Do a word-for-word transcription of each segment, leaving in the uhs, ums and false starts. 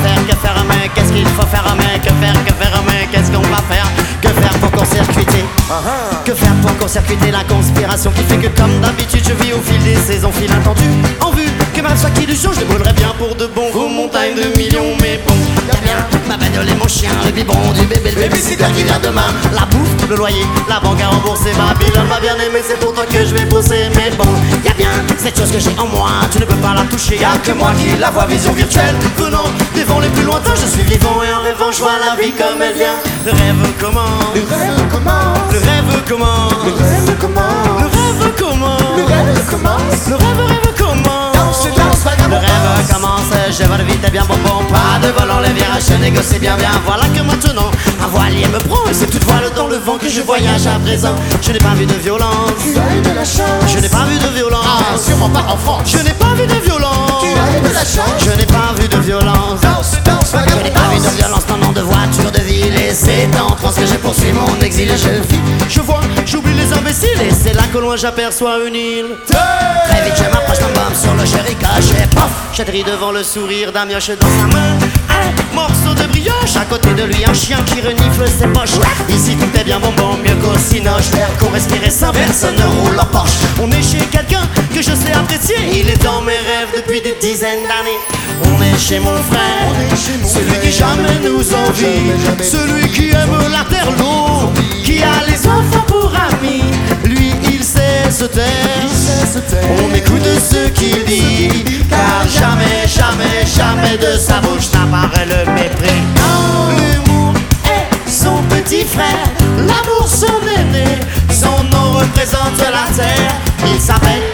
faire, que faire, mais qu'est-ce qu'il faut faire, mais que faire, que faire, mais qu'est-ce qu'on va faire, que faire pour court-circuiter, que faire pour court-circuiter la conspiration qui fait que comme d'habitude je vis au fil des saisons, fil attendu, en vue que ma soit qui du jour, je débrûlerai bien pour de bon vos montagnes de millions, mais bon, y'a bien ma bagnole et mon chien, le biberon du bébé, le babysitter qui vient demain, la bouffe, le loyer, la banque à rembourser, Babylone m'a bien aimé, c'est pour toi que je vais bosser, mais bon, y'a bien cette chose que j'ai en moi, tu ne peux pas la toucher, y'a que moi qui la vois, vision virtuelle, venant des vents les plus lointains, je suis vivant et en rêvant, je vois la vie comme elle vient, le rêve commence, Le rêve commence, le rêve commence, le rêve commence, le rêve commence, le rêve commence. le rêve, rêve commence. Danse, danse, vagabond, Le rêve danse. commence, je vole vite et bien bon bon. Pas de volant, les virages se négocient bien bien. Voilà que maintenant, un voilier me prend. Et c'est toute voile dans le vent que je voyage à présent. Je n'ai pas vu de violence, Tu as eu de la chance. je n'ai pas vu de Ah, violence. sûrement pas en France. Je n'ai pas vu de violence, Tu as eu de la chance. je n'ai pas vu de violence. Danse, danse, Je vagabond, n'ai pas vu de danse. violence, non, non, de voiture, de ville. Et c'est en France que je poursuis mon exil et je vis. Je vois, j'oublie les imbéciles. Et c'est là qu'au loin j'aperçois une île. Très vite je m'approche d'un bombe sur le chéri caché. Pof, j'atterris devant le sourire d'un mioche dans sa main. Un morceau de brioche, à côté de lui un chien qui renifle ses poches. Ici tout est bien bonbon, mieux qu'au cinoche. L'air qu'on respirait sans personne ne roule en Porsche. On est chez quelqu'un que je sais apprécier. Il est dans mes rêves depuis des dizaines d'années. On est chez mon frère, celui qui jamais nous envie, celui qui aime la terre, l'eau, qui a les enfants pour amis. Lui il sait se taire, on écoute ce qu'il dit, car jamais, jamais, jamais de sa bouche n'apparaît le mépris. L'humour est son petit frère, l'amour son aîné, son nom représente la terre. Il s'appelle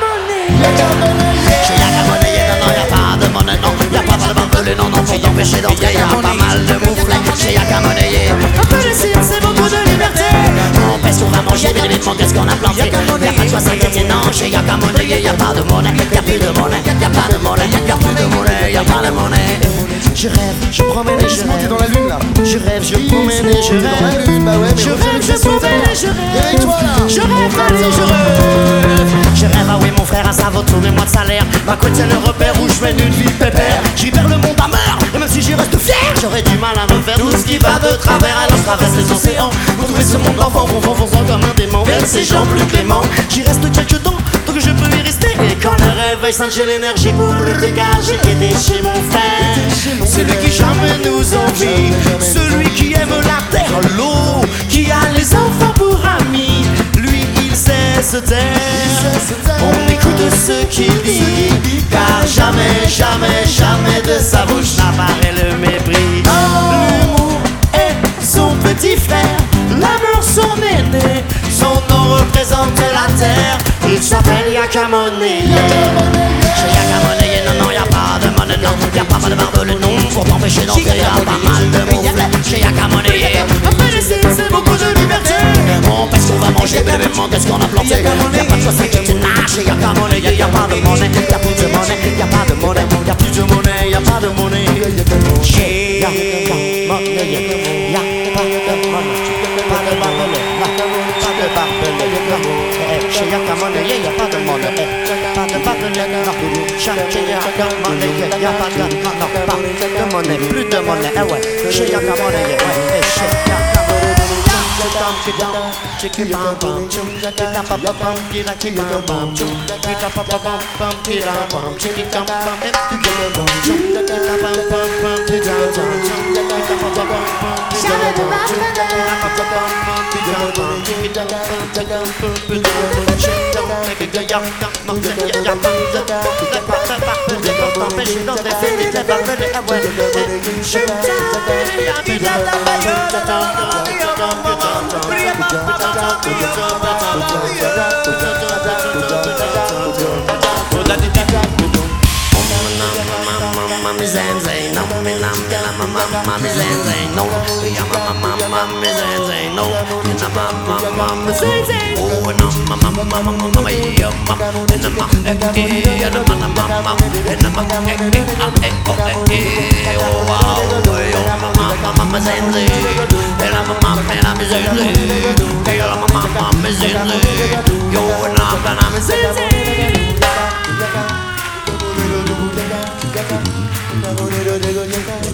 Yakamoné. Chez Yakamoné, non, non, y'a pas de monnaie, non, y'a pas de barbelé, non, non, pour t'empêcher d'entrer, y'a pas mal de mouflets. Chez Yakamoné, un peu de cire, c'est beaucoup de liberté. On pèse, on va manger, bien évidemment, qu'est-ce qu'on a planté? Y'a pas de choix, c'est gagné, non, chez Yakamoné, y'a pas de monnaie, y'a plus de monnaie, y'a pas de monnaie, y'a plus de monnaie, y'a pas de monnaie. Je rêve, je promène et je Doucement, t'es rêve. dans la lune là. Je rêve, je promène et je T'es dans la rêve. lune, bah ouais, mais Je on rêve, je promène et je rêve. Réveille-toi là. Je rêve, allez, je rêve. Je rêve, ah oui, mon frère, à ça vaut tous mes mois de salaire. Ma côte, c'est le repère où je mène une vie pépère. J'y perds le monde à meurtre, et même si j'y reste fier, j'aurais du mal à me faire tout ce qui va de travers. Alors je traverse les océans pour trouver ce monde d'enfant, vont fonçant comme un démon vers ces gens plus cléments. J'y reste quelques temps, tant que je peux y rester. Et quand le réveil sonne, j'ai l'énergie pour le dégager. J'étais chez mon frère, celui qui jamais nous envie, celui qui aime la terre, l'eau, qui a les enfants pour amis. Lui, il sait se taire, on écoute ce qu'il dit, car jamais, jamais, jamais de sa bouche n'apparaît le mépris. L'humour est son petit frère, l'amour son aîné, son nom représente la terre. Il s'appelle Yakamoné. Chez Yakamoné, non, non, y'a pas de monnaie, non, y'a pas mal de barbelés, non, pour t'empêcher d'entrer, y'a pas mal de mouflets. Chez Yakamoné, un peu de cire, c'est beaucoup de liberté. On pèse, on va manger, mais l'événement, qu'est-ce qu'on a planté? Y'a pas de choix, c'est que tu nages. Chez Yakamoné, y'a pas de monnaie, y'a plus de monnaie, y'a pas de monnaie, y'a plus de monnaie, y'a pas de monnaie. Chez Yakamoné, y'a pas de monnaie, pas de barbelés, pas de barbelés, chez Yakamoné, y'a pas de monnaie, pas de barbelés, non. Chez Yakamoné, y'a pas de, non, pas de monnaie, plus de monnaie, eh ouais. Chez Yakamoné, ouais, chez Yakamoné. Mommy Zanzay, no, me nam, me nam, mommy Zanzay, no, yeah, mama, mommy Zanzay, no, me nam, mama, mommy Zanzay, oh, no, mama, mama, mama, yeah, mama, and the mama, eh, and the mama, mama, and the mama, eh, eh, eh, eh, oh, wow, oh, mama, mama Zanzay, and I'm a mama, and I'm a Zanzay, yeah, mama, mama Zanzay, yo, and I'm a Zanzay. Yakamoné,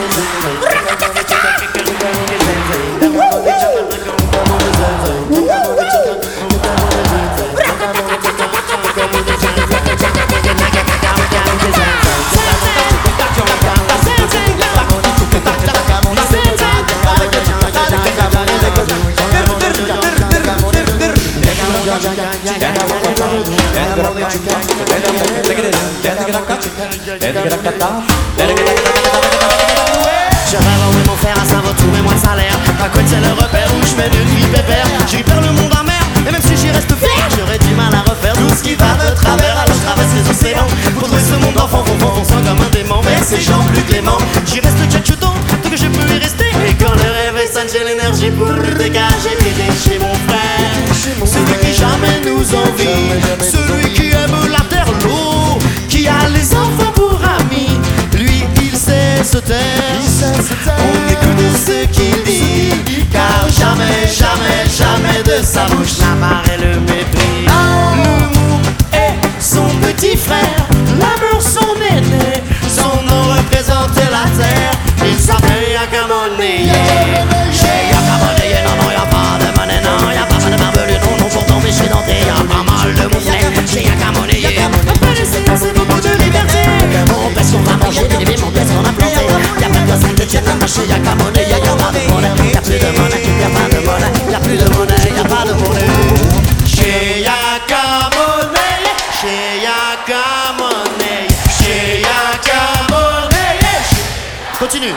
Je rêve à oui mon frère, à ça vaut tous mes mois de salaire. Ma côte c'est le repère où je mène une vie pépère. J'y perds le monde amer, et même si j'y reste fier, j'aurais du mal à refaire tout ce qui va de travers. Alors je traverse les océans pour trouver ce monde d'enfants fond fonçant comme un démon. Mais ces gens plus cléments, j'y reste quelque temps, tant que je peux y rester. Et quand le rêve sonne, j'ai l'énergie pour le dégager. M'aider chez mon frère, celui qui jamais nous envie, celui qui aime la terre, l'eau, qui a les enfants pour amis. Lui, il sait se taire, on écoute ce qu'il dit, car jamais, jamais, jamais de sa bouche la marre et le mépris. L'amour est son petit frère, l'amour son aîné, son nom représente la terre. Il s'appelle Yakamone. Chez Yakamone, non, non, y'a pas de monnaie, non, y'a pas de barbelé, non, non, pourtant méché denté, y'a pas mal de mouflets. Chez Yakamone, on peut laisser passer beaucoup de liberté. On pèse qu'on va manger, des légumes, on pèse qu'on a planté. Y'a pas de personne de Dieu, chez Yakamone, y'a pas de monnaie, y'a plus de monnaie, y'a pas de monnaie, y'a plus de monnaie, y'a pas de monnaie. Chez Yakamone, chez Yakamone, chez Yakamone. Continue.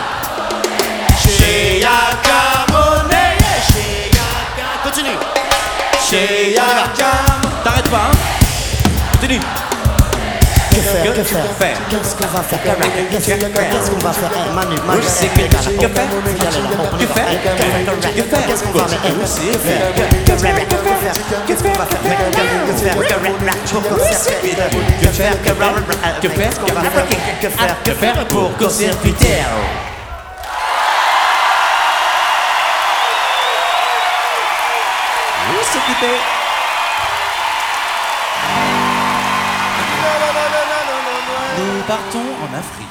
Chez Yakamone, chez Yakamone. Continue. Chez Yakamone. T'arrêtes pas, hein? Continue. Que faire, que faire, faire qu'est-ce qu'on va faire, qu'est-ce qu'on va faire, Manu, Manu, c'est que que faire, que faire, que faire, qu'est-ce qu'on va faire, c'est faire, que faire, qu'est-ce qu'on va faire, que faire, que faire, que faire, que faire, que faire, que faire pour court-circuiter. Court-circuiter. Nous partons en Afrique.